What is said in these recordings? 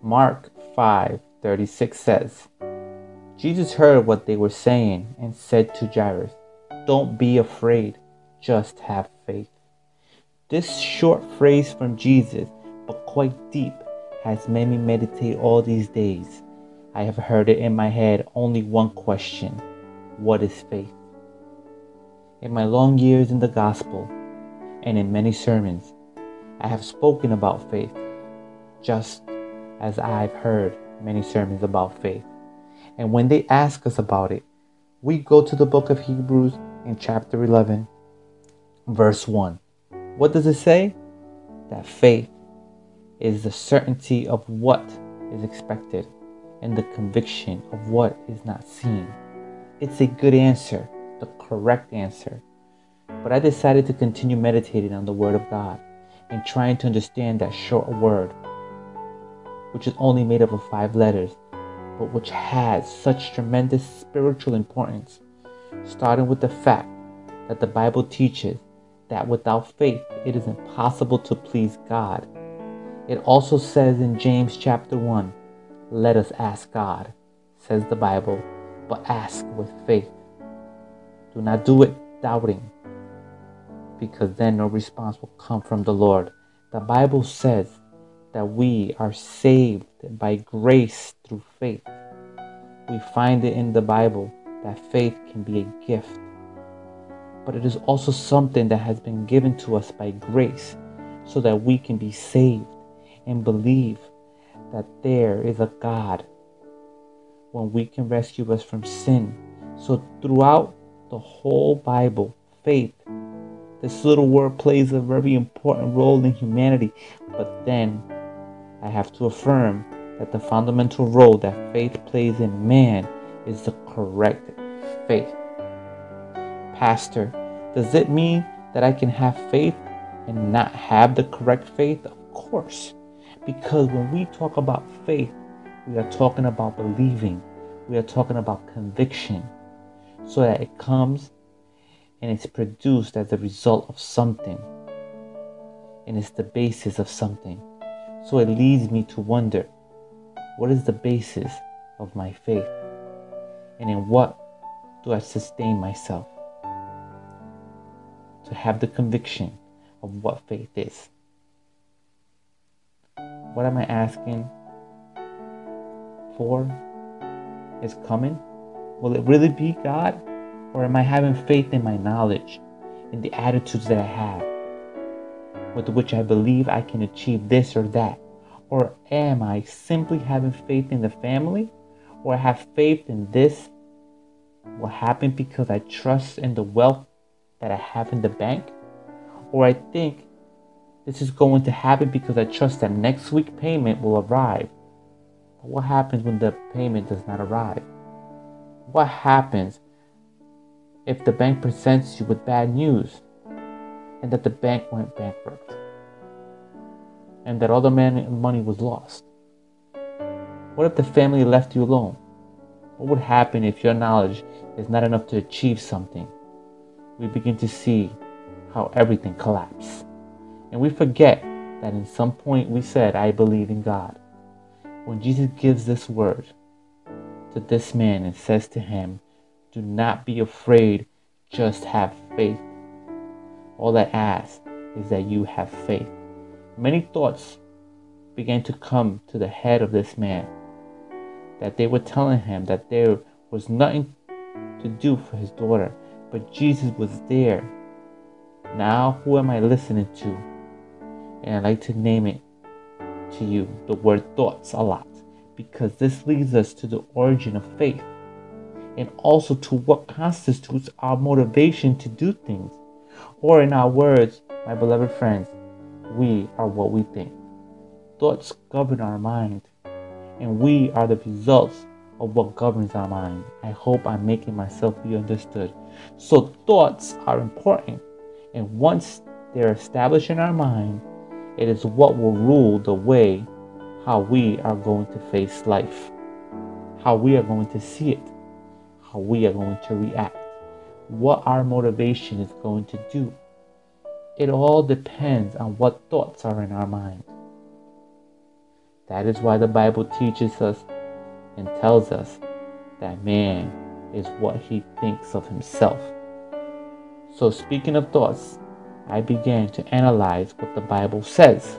Mark 5:36 says, Jesus heard what they were saying and said to Jairus, "Don't be afraid, just have faith." This short phrase from Jesus, but quite deep, has made me meditate all these days. I have heard it in my head only one question: what is faith? In my long years in the gospel and in many sermons, I have spoken about faith, just as I've heard many sermons about faith. And when they ask us about it, we go to the book of Hebrews in chapter 11, verse 1. What does it say? That faith is the certainty of what is expected and the conviction of what is not seen. It's a good answer, the correct answer. But I decided to continue meditating on the Word of God and trying to understand that short word, which is only made up of 5 letters, but which has such tremendous spiritual importance, starting with the fact that the Bible teaches that without faith it is impossible to please God. It also says in James chapter 1, "Let us ask God," says the Bible, "but ask with faith." Do not do it doubting, because then no response will come from the Lord. The Bible says that we are saved by grace through faith. We find it in the Bible that faith can be a gift, but it is also something that has been given to us by grace so that we can be saved and believe that there is a God when we can rescue us from sin. So throughout the whole Bible, faith, this little word, plays a very important role in humanity. But then I have to affirm that the fundamental role that faith plays in man is the correct faith. Pastor, does it mean that I can have faith and not have the correct faith? Of course. Because when we talk about faith, we are talking about believing. We are talking about conviction. So that it comes and it's produced as a result of something. And it's the basis of something. So it leads me to wonder, what is the basis of my faith? And in what do I sustain myself? To have the conviction of what faith is. What am I asking for is coming? Will it really be God? Or am I having faith in my knowledge, in the attitudes that I have, with which I believe I can achieve this or that? Or am I simply having faith in the family? Or I have faith in this will happen because I trust in the wealth that I have in the bank? Or I think this is going to happen because I trust that next week's payment will arrive. But what happens when the payment does not arrive? What happens if the bank presents you with bad news and that the bank went bankrupt and that all the money was lost? What if the family left you alone? What would happen if your knowledge is not enough to achieve something? We begin to see how everything collapses. And we forget that in some point we said, "I believe in God." When Jesus gives this word to this man and says to him, "Do not be afraid, just have faith." All I ask is that you have faith. Many thoughts began to come to the head of this man, that they were telling him that there was nothing to do for his daughter, but Jesus was there. Now, who am I listening to? And I like to name it to you, the word thoughts, a lot, because this leads us to the origin of faith and also to what constitutes our motivation to do things. Or in our words, my beloved friends, we are what we think. Thoughts govern our mind, and we are the results of what governs our mind. I hope I'm making myself be understood. So thoughts are important, and once they're established in our mind, it is what will rule the way how we are going to face life, how we are going to see it, how we are going to react, what our motivation is going to do. It all depends on what thoughts are in our mind. That is why the Bible teaches us and tells us that man is what he thinks of himself. So speaking of thoughts, I began to analyze what the Bible says.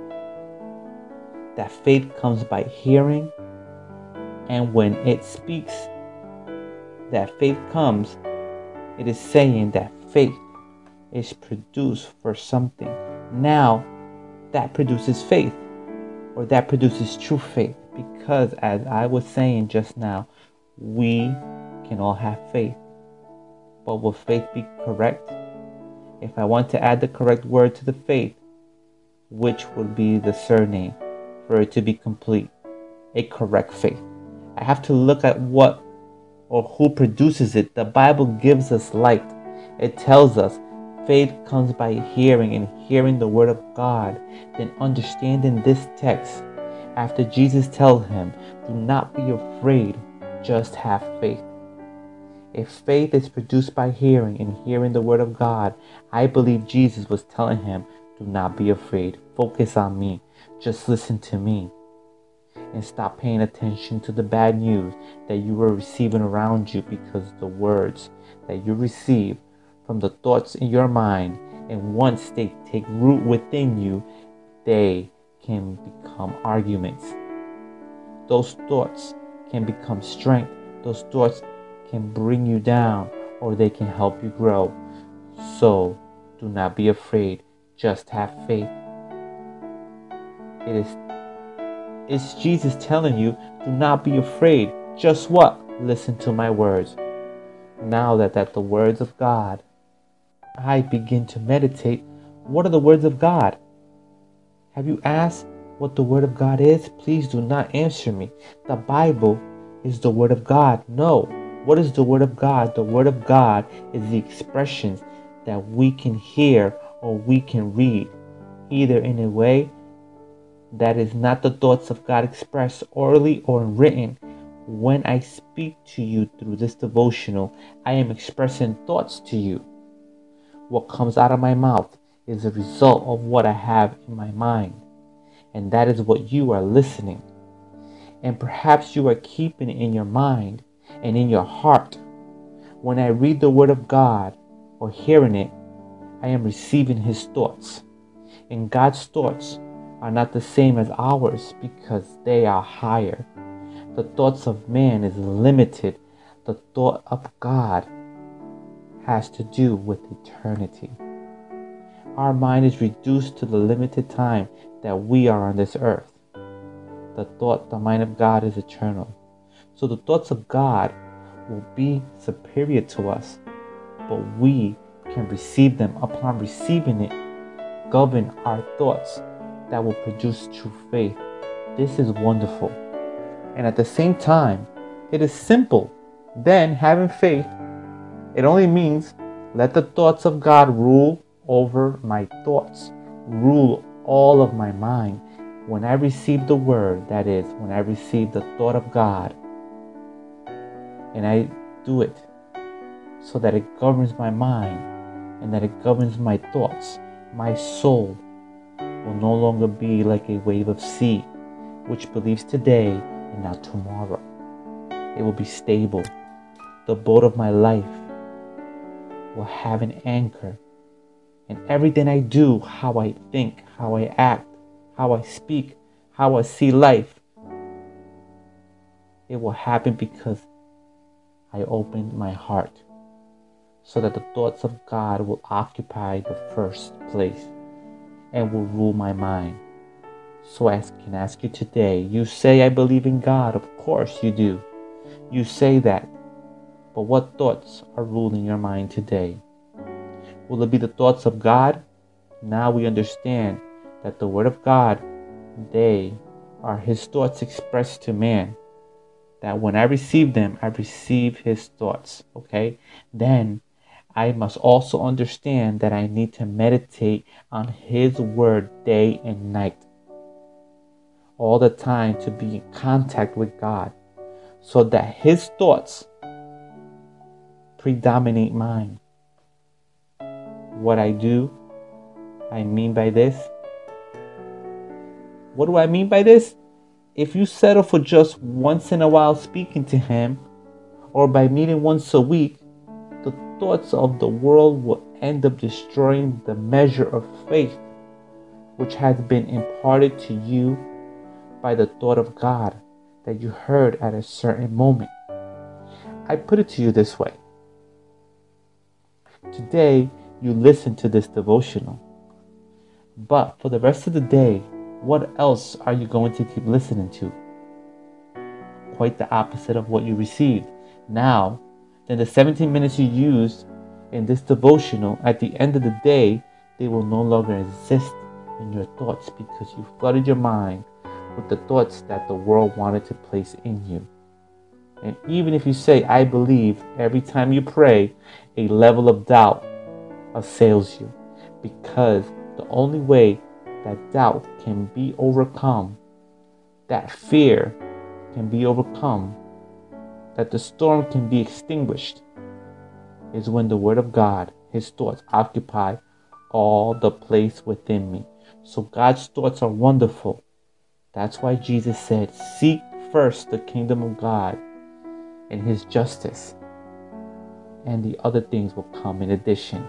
That faith comes by hearing, and when it speaks that faith comes, it is saying that faith is produced for something. Now, that produces faith, or that produces true faith, because as I was saying just now, we can all have faith. But will faith be correct? If I want to add the correct word to the faith, which would be the surname for it to be complete? A correct faith. I have to look at what or who produces it. The Bible gives us light. It tells us faith comes by hearing, and hearing the word of God. Then understanding this text, after Jesus tells him, do not be afraid, just have faith. If faith is produced by hearing and hearing the word of God, I believe Jesus was telling him, do not be afraid. Focus on me. Just listen to me. And stop paying attention to the bad news that you were receiving around you, because the words that you receive from the thoughts in your mind, and once they take root within you, they can become arguments. Those thoughts can become strength. Those thoughts can bring you down, or they can help you grow. So do not be afraid. Just have faith. It's Jesus telling you, do not be afraid. Just what? Listen to my words. Now that the words of God, I begin to meditate. What are the words of God? Have you asked what the word of God is? Please do not answer me. The Bible is the word of God. No. What is the word of God? The word of God is the expressions that we can hear or we can read, either in a way that is not the thoughts of God expressed orally or written. When I speak to you through this devotional, I am expressing thoughts to you. What comes out of my mouth is a result of what I have in my mind. And that is what you are listening. And perhaps you are keeping it in your mind and in your heart. When I read the word of God or hearing it, I am receiving his thoughts. And God's thoughts are not the same as ours, because they are higher. The thoughts of man is limited. The thought of God has to do with eternity. Our mind is reduced to the limited time that we are on this earth. The mind of God is eternal. So the thoughts of God will be superior to us, but we can receive them. Upon receiving it, govern our thoughts that will produce true faith. This is wonderful. And at the same time, it is simple. Then having faith, it only means let the thoughts of God rule over my thoughts, rule all of my mind. When I receive the word, that is, when I receive the thought of God, and I do it so that it governs my mind and that it governs my thoughts, my soul will no longer be like a wave of sea, which believes today and not tomorrow. It will be stable. The boat of my life will have an anchor. And everything I do, how I think, how I act, how I speak, how I see life, it will happen because I opened my heart, so that the thoughts of God will occupy the first place and will rule my mind. So I can ask you today, you say I believe in God. Of course you do. You say that. But what thoughts are ruling your mind today? Will it be the thoughts of God? Now we understand that the word of God, they are his thoughts expressed to man. That when I receive them, I receive his thoughts. Okay? Then I must also understand that I need to meditate on his word day and night. All the time, to be in contact with God, so that his thoughts predominate mine. What I do, I mean by this. What do I mean by this? If you settle for just once in a while speaking to Him, or by meeting once a week, the thoughts of the world will end up destroying the measure of faith which has been imparted to you by the thought of God that you heard at a certain moment. I put it to you this way. Today, you listen to this devotional. But for the rest of the day, what else are you going to keep listening to? Quite the opposite of what you received. Now, then the 17 minutes you used in this devotional, at the end of the day, they will no longer exist in your thoughts because you flooded your mind with the thoughts that the world wanted to place in you. And even if you say, I believe, every time you pray, a level of doubt assails you. Because the only way that doubt can be overcome, that fear can be overcome, that the storm can be extinguished, is when the Word of God, His thoughts, occupy all the place within me. So God's thoughts are wonderful. That's why Jesus said, seek first the kingdom of God and His justice, and the other things will come in addition.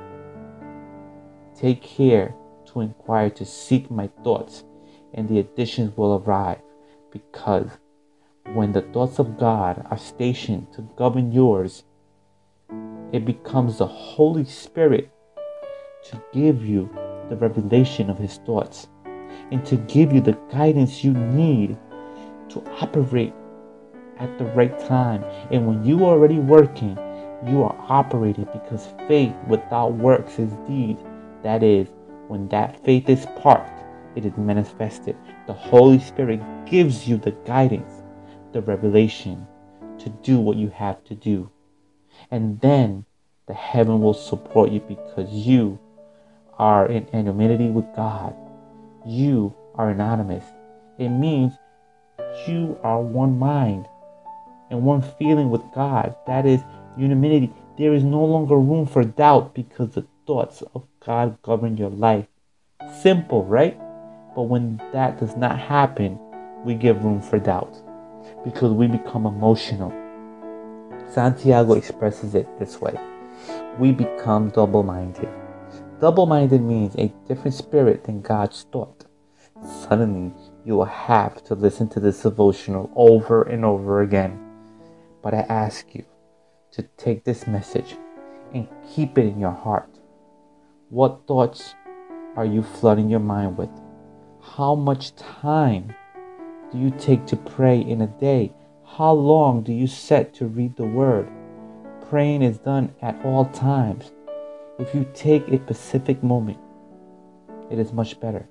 Take care to inquire, to seek my thoughts, and the additions will arrive, because when the thoughts of God are stationed to govern yours, it becomes the Holy Spirit to give you the revelation of His thoughts and to give you the guidance you need to operate at the right time. And when you are already working, you are operating, because faith without works is deed. That is, when that faith is parked, it is manifested. The Holy Spirit gives you the guidance, the revelation to do what you have to do. And then the heaven will support you, because you are in anonymity with God. You are anonymous. It means you are one mind and one feeling with God. That is unanimity. There is no longer room for doubt, because the thoughts of God govern your life. Simple, right? But when that does not happen, we give room for doubt, because we become emotional. Santiago expresses it this way. We become double-minded. Double-minded means a different spirit than God's thought. Suddenly, you will have to listen to this devotional over and over again. But I ask you to take this message and keep it in your heart. What thoughts are you flooding your mind with? How much time do you take to pray in a day? How long do you set to read the Word? Praying is done at all times. If you take a specific moment, it is much better.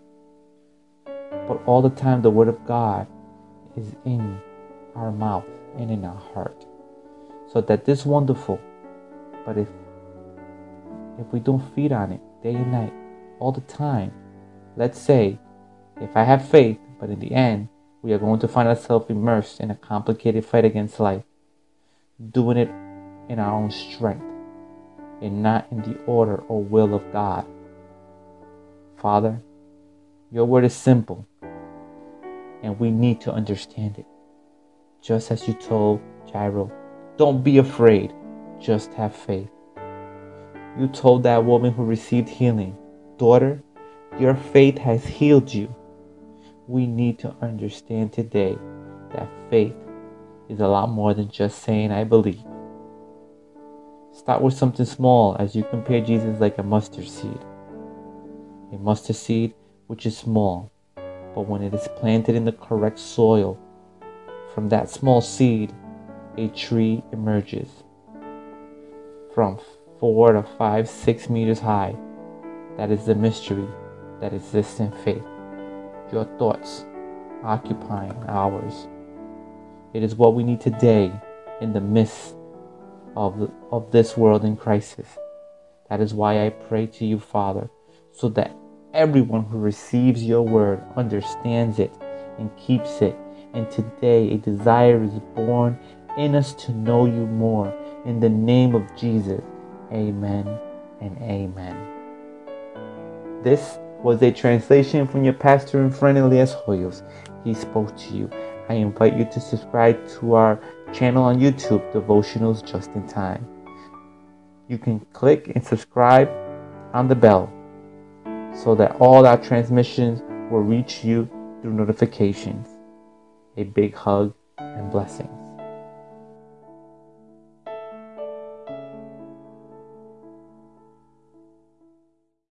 But all the time, the Word of God is in our mouth and in our heart. So that this wonderful, but if we don't feed on it day and night, all the time, let's say, if I have faith, but in the end, we are going to find ourselves immersed in a complicated fight against life, doing it in our own strength, and not in the order or will of God. Father, your word is simple, and we need to understand it. Just as you told Jairo, don't be afraid, just have faith. You told that woman who received healing, daughter, your faith has healed you. We need to understand today that faith is a lot more than just saying, I believe. Start with something small as you compare Jesus like a mustard seed. A mustard seed which is small, but when it is planted in the correct soil, from that small seed, a tree emerges from 4 to 5, 6 meters high. That is the mystery that exists in faith. Your thoughts occupying ours. It is what we need today in the midst of this world in crisis. That is why I pray to you, Father, so that everyone who receives your word understands it and keeps it. And today a desire is born in us to know you more. In the name of Jesus, amen and amen. This was a translation from your pastor and friend Elias Hoyos. He spoke to you. I invite you to subscribe to our channel on YouTube, Devotionals Just in Time. You can click and subscribe on the bell so that all our transmissions will reach you through notifications. A big hug and blessings.